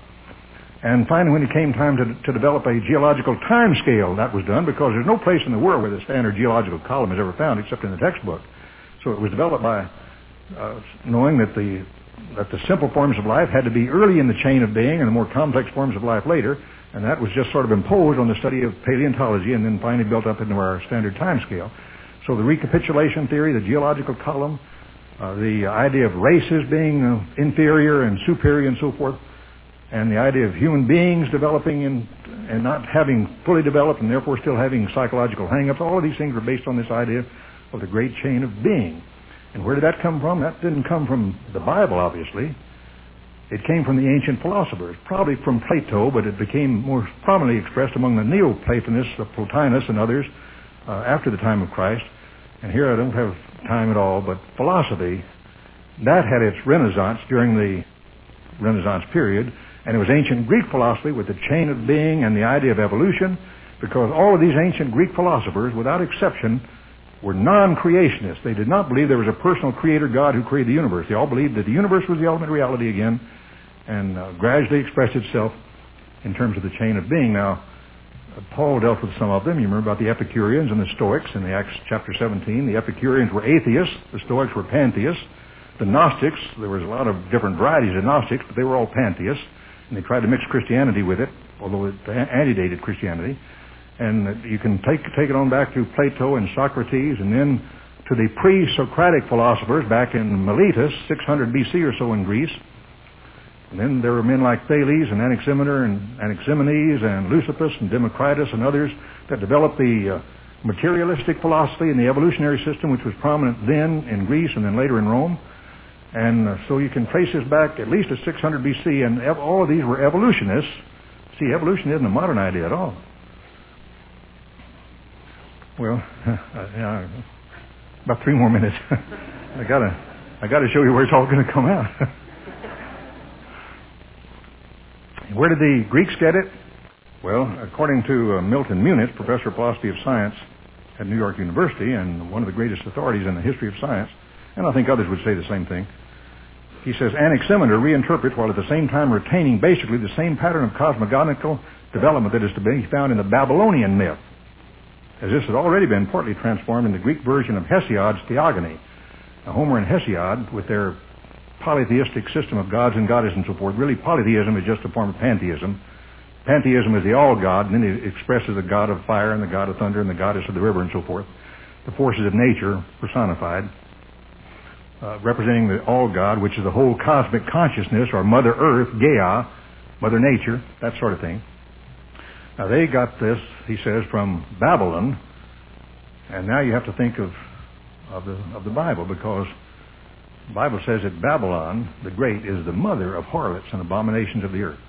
And finally, when it came time to, to develop a geological time scale, that was done because there's no place in the world where the standard geological column is ever found except in the textbook. So it was developed by uh, knowing that the that the simple forms of life had to be early in the chain of being and the more complex forms of life later. And that was just sort of imposed on the study of paleontology and then finally built up into our standard time scale. So the recapitulation theory, the geological column, uh, the idea of races being uh, inferior and superior and so forth, and the idea of human beings developing and, and not having fully developed and therefore still having psychological hang-ups, all of these things were based on this idea of the great chain of being. And where did that come from? That didn't come from the Bible, obviously. It came from the ancient philosophers, probably from Plato, but it became more prominently expressed among the Neoplatonists, the Plotinus and others, uh, after the time of Christ. And here I don't have time at all, but philosophy, that had its renaissance during the Renaissance period, and it was ancient Greek philosophy with the chain of being and the idea of evolution, because all of these ancient Greek philosophers, without exception, were non-creationists. They did not believe there was a personal creator God who created the universe. They all believed that the universe was the ultimate reality again, and uh, gradually expressed itself in terms of the chain of being. Now, uh, Paul dealt with some of them. You remember about the Epicureans and the Stoics in the Acts chapter seventeen. The Epicureans were atheists. The Stoics were pantheists. The Gnostics, there was a lot of different varieties of Gnostics, but they were all pantheists, and they tried to mix Christianity with it, although it antedated Christianity. And you can take take it on back through Plato and Socrates, and then to the pre-Socratic philosophers back in Miletus, six hundred B C or so in Greece, And then there were men like Thales and Anaximander and Anaximenes and Leucippus and Democritus and others that developed the uh, materialistic philosophy and the evolutionary system, which was prominent then in Greece and then later in Rome. And uh, so you can trace this back at least to six hundred B C, and ev- all of these were evolutionists. See, evolution isn't a modern idea at all. Well, uh, yeah, about three more minutes. I gotta, I gotta show you where it's all going to come out. Where did the Greeks get it? Well, according to uh, Milton Munich, professor of philosophy of science at New York University and one of the greatest authorities in the history of science, and I think others would say the same thing, he says Anaximander reinterprets while at the same time retaining basically the same pattern of cosmogonical development that is to be found in the Babylonian myth, as this had already been partly transformed in the Greek version of Hesiod's Theogony. Now, Homer and Hesiod, with their polytheistic system of gods and goddesses and so forth, really polytheism is just a form of pantheism. Pantheism is the all-God, and then it expresses the god of fire and the god of thunder and the goddess of the river and so forth, the forces of nature personified, uh, representing the all-God, which is the whole cosmic consciousness, or Mother Earth, Gaia, Mother Nature, that sort of thing. Now, they got this, he says, from Babylon, and now you have to think of, of, the, of the Bible, because the Bible says that Babylon, the Great, is the mother of harlots and abominations of the earth.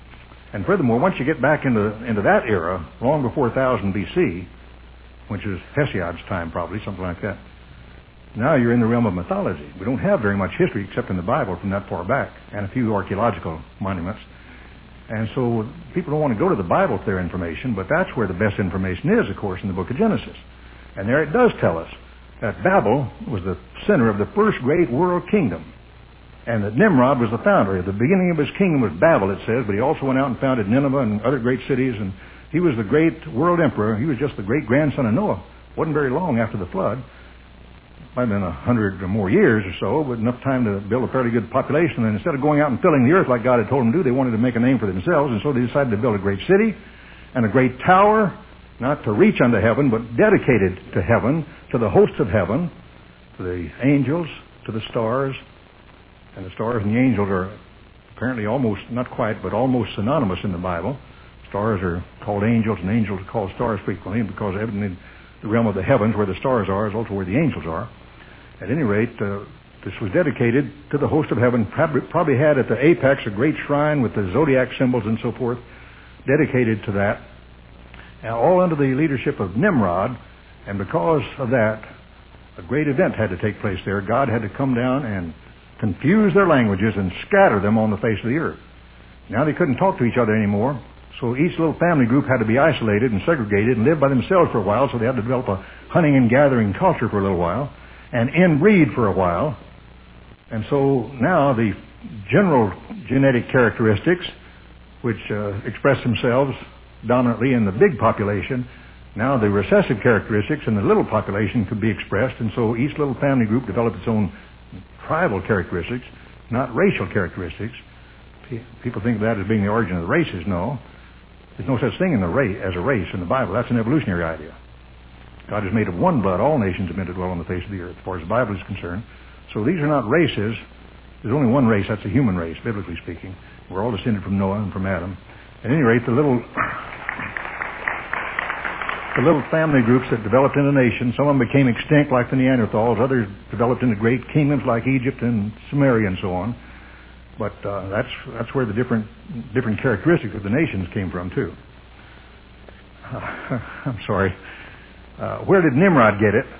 And furthermore, once you get back into into that era, long before one thousand B C, which is Hesiod's time probably, something like that, now you're in the realm of mythology. We don't have very much history except in the Bible from that far back, and a few archaeological monuments. And so people don't want to go to the Bible for their information, but that's where the best information is, of course, in the book of Genesis. And there it does tell us that Babel was the center of the first great world kingdom, and that Nimrod was the founder. The beginning of his kingdom was Babel, it says, but he also went out and founded Nineveh and other great cities, and he was the great world emperor. He was just the great-grandson of Noah. Wasn't very long after the flood. Might have been a hundred or more years or so, but enough time to build a fairly good population. And instead of going out and filling the earth like God had told them to do, they wanted to make a name for themselves, and so they decided to build a great city and a great tower, not to reach unto heaven, but dedicated to heaven, to the hosts of heaven, to the angels, to the stars. And the stars and the angels are apparently almost, not quite, but almost synonymous in the Bible. Stars are called angels, and angels are called stars frequently, because evidently the realm of the heavens, where the stars are, is also where the angels are. At any rate, uh, this was dedicated to the host of heaven, probably, probably had at the apex a great shrine with the zodiac symbols and so forth, dedicated to that, and all under the leadership of Nimrod. And because of that, a great event had to take place there. God had to come down and confuse their languages and scatter them on the face of the earth. Now they couldn't talk to each other anymore, so each little family group had to be isolated and segregated and live by themselves for a while, so they had to develop a hunting and gathering culture for a little while and inbreed for a while. And so now the general genetic characteristics, which uh, express themselves dominantly in the big population, now the recessive characteristics in the little population could be expressed, and so each little family group developed its own tribal characteristics, not racial characteristics. People think of that as being the origin of the races. No. There's no such thing in the race as a race in the Bible. That's an evolutionary idea. God has made of one blood all nations are meant to dwell on the face of the earth, as far as the Bible is concerned. So these are not races. There's only one race. That's the human race, biblically speaking. We're all descended from Noah and from Adam. At any rate, the little the little family groups that developed in a nation, some of them became extinct like the Neanderthals, others developed into great kingdoms like Egypt and Samaria and so on. But uh, that's that's where the different different characteristics of the nations came from too. Uh, I'm sorry. Uh, where did Nimrod get it?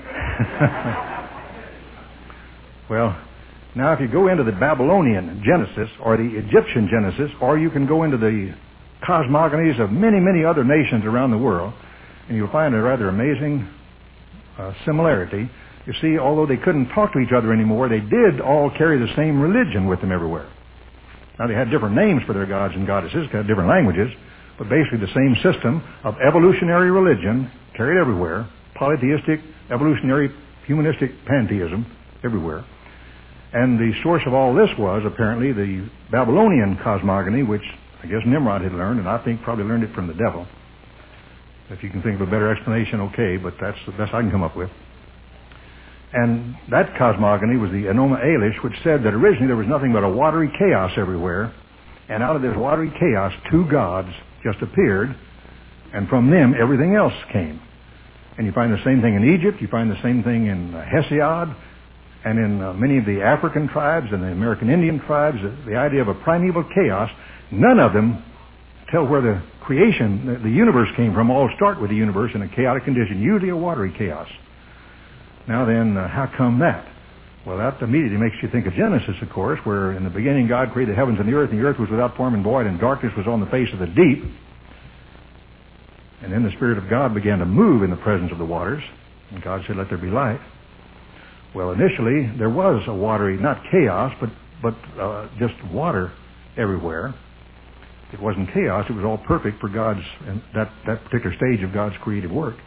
Well, now if you go into the Babylonian Genesis or the Egyptian Genesis, or you can go into the cosmogonies of many, many other nations around the world, and you'll find a rather amazing uh, similarity. You see, although they couldn't talk to each other anymore, they did all carry the same religion with them everywhere. Now, they had different names for their gods and goddesses, had different languages, but basically the same system of evolutionary religion carried everywhere, polytheistic, evolutionary, humanistic pantheism everywhere. And the source of all this was, apparently, the Babylonian cosmogony, which I guess Nimrod had learned, and I think probably learned it from the devil. If you can think of a better explanation, okay, but that's the best I can come up with. And that cosmogony was the Enoma Elish, which said that originally there was nothing but a watery chaos everywhere. And out of this watery chaos, two gods just appeared. And from them, everything else came. And you find the same thing in Egypt. You find the same thing in uh, Hesiod. And in uh, many of the African tribes and the American Indian tribes, the, the idea of a primeval chaos, none of them tell where the creation, the, the universe came from. All start with the universe in a chaotic condition, usually a watery chaos. Now then, uh, how come that? Well, that immediately makes you think of Genesis, of course, where in the beginning God created the heavens and the earth, and the earth was without form and void, and darkness was on the face of the deep. And then the Spirit of God began to move in the presence of the waters, and God said, let there be light. Well, initially, there was a watery, not chaos, but, but uh, just water everywhere. It wasn't chaos, it was all perfect for God's, and that, that particular stage of God's creative work.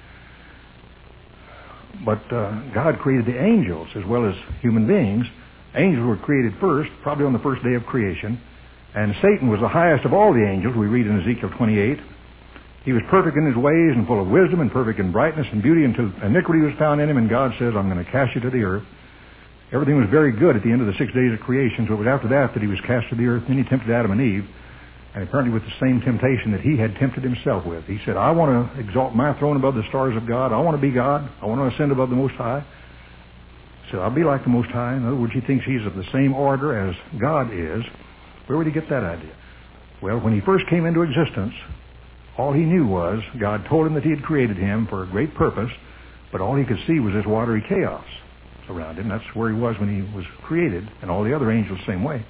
But uh, God created the angels as well as human beings. Angels were created first, probably on the first day of creation. And Satan was the highest of all the angels, we read in Ezekiel twenty-eight. He was perfect in his ways and full of wisdom and perfect in brightness and beauty until iniquity was found in him, and God says, I'm going to cast you to the earth. Everything was very good at the end of the six days of creation, so it was after that that he was cast to the earth. Then he tempted Adam and Eve, and apparently with the same temptation that he had tempted himself with. He said, I want to exalt my throne above the stars of God. I want to be God. I want to ascend above the Most High. He said, I'll be like the Most High. In other words, he thinks he's of the same order as God is. Where would he get that idea? Well, when he first came into existence, all he knew was God told him that he had created him for a great purpose, but all he could see was this watery chaos around him. That's where he was when he was created, and all the other angels the same way.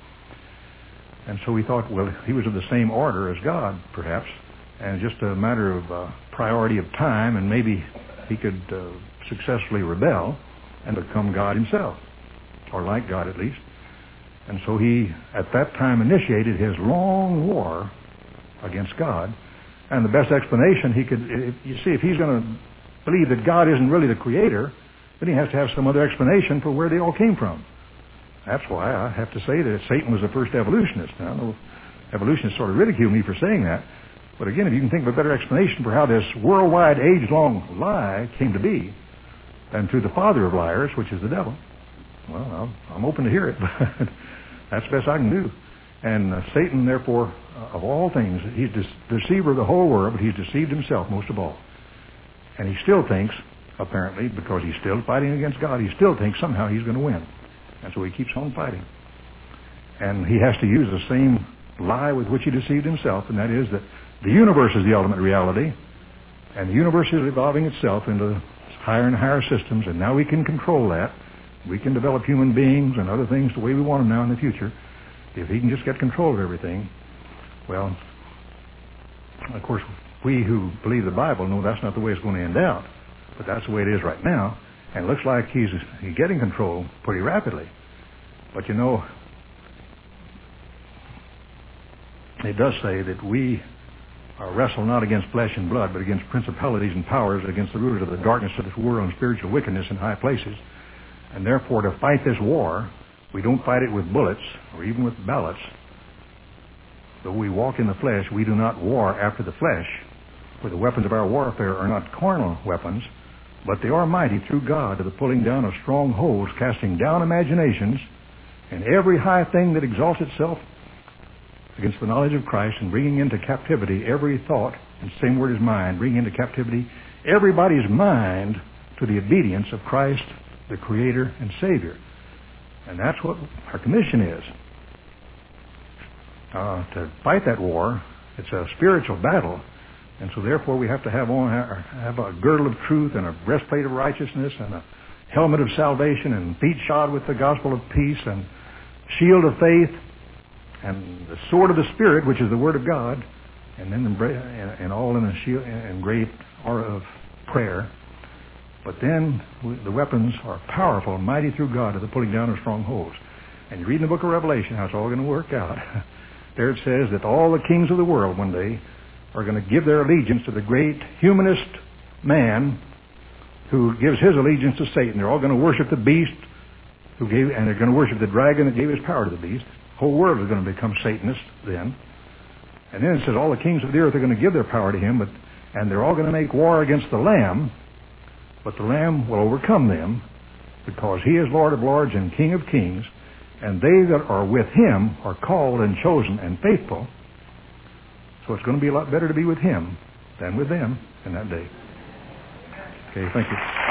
And so we thought, well, he was of the same order as God, perhaps, and just a matter of uh, priority of time, and maybe he could uh, successfully rebel and become God himself, or like God at least. And so he, at that time, initiated his long war against God. And the best explanation he could, if, you see, if he's going to believe that God isn't really the creator, then he has to have some other explanation for where they all came from. That's why I have to say that Satan was the first evolutionist. Now, I know evolutionists sort of ridicule me for saying that. But again, if you can think of a better explanation for how this worldwide, age-long lie came to be than through the father of liars, which is the devil, well, I'm, I'm open to hear it. But that's the best I can do. And uh, Satan, therefore, uh, of all things, he's the deceiver of the whole world, but he's deceived himself most of all. And he still thinks, apparently, because he's still fighting against God, he still thinks somehow he's going to win. And so he keeps on fighting. And he has to use the same lie with which he deceived himself, and that is that the universe is the ultimate reality, and the universe is evolving itself into higher and higher systems, and now we can control that. We can develop human beings and other things the way we want them now in the future. If he can just get control of everything, well, of course, we who believe the Bible know that's not the way it's going to end out, but that's the way it is right now. And it looks like he's, he's getting control pretty rapidly. But you know, it does say that we uh, wrestle not against flesh and blood, but against principalities and powers, against the rulers of the darkness of this world and spiritual wickedness in high places. And therefore, to fight this war, we don't fight it with bullets or even with ballots. Though we walk in the flesh, we do not war after the flesh, for the weapons of our warfare are not carnal weapons, but they are mighty through God to the pulling down of strongholds, casting down imaginations, and every high thing that exalts itself against the knowledge of Christ, and bringing into captivity every thought, and the same word is mind, bringing into captivity everybody's mind to the obedience of Christ, the Creator and Savior. And that's what our commission is. Uh, to fight that war, it's a spiritual battle. And so therefore we have to have on have a girdle of truth and a breastplate of righteousness and a helmet of salvation and feet shod with the gospel of peace and shield of faith and the sword of the Spirit, which is the word of God, and then the, and all in a shield and great aura of prayer. But then the weapons are powerful and mighty through God to the pulling down of strongholds. And you read in the book of Revelation how it's all going to work out. There it says that all the kings of the world one day are going to give their allegiance to the great humanist man who gives his allegiance to Satan. They're all going to worship the beast who gave, and they're going to worship the dragon that gave his power to the beast. The whole world is going to become Satanists then. And then it says all the kings of the earth are going to give their power to him, but and they're all going to make war against the Lamb, but the Lamb will overcome them because He is Lord of lords and King of kings, and they that are with Him are called and chosen and faithful. So it's going to be a lot better to be with Him than with them in that day. Okay, thank you.